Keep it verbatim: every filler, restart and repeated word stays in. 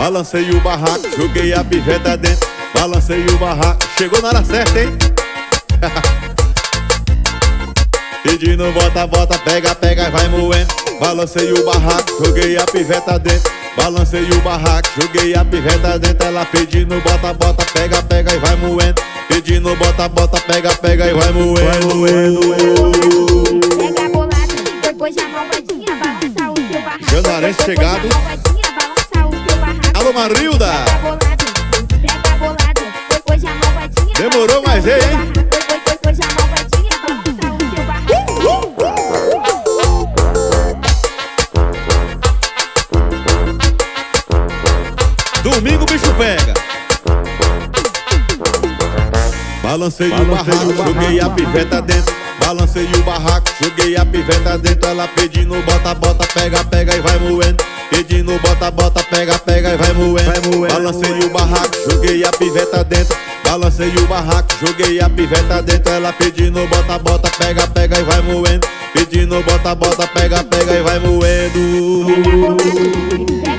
balancei o barraco, joguei a piveta dentro, balancei o barraco. Chegou na hora certa, hein? Pedindo bota, bota, pega, pega e vai moendo. Balancei o barraco, joguei a piveta dentro, balancei o barraco, joguei a piveta dentro. Ela pedindo bota, bota, pega, pega e vai moendo. Pedindo bota, bota, pega, pega e vai moendo, moendo, moendo. Pega bolado, depois já malvadinha, balança o seu barraco. Janarense chegado. Balança o seu barraco. Alô, Marilda. Pega bolado, pega bolado, depois já malvadinha. Demorou, mas ei, hein? Depois, depois já malvadinha, balança o seu barraco. Domingo o bicho pega. Balancei o barraco, joguei a piveta dentro, balancei o barraco, joguei a piveta dentro. Ela pedindo bota, bota, pega, pega e vai moendo. Pedindo bota, bota, pega, pega e vai moendo. Balancei o barraco, joguei a piveta dentro, balancei o barraco, joguei a piveta dentro. Ela pedindo bota, bota, pega, pega e vai moendo. Pedindo bota, bota, pega, pega e vai moendo.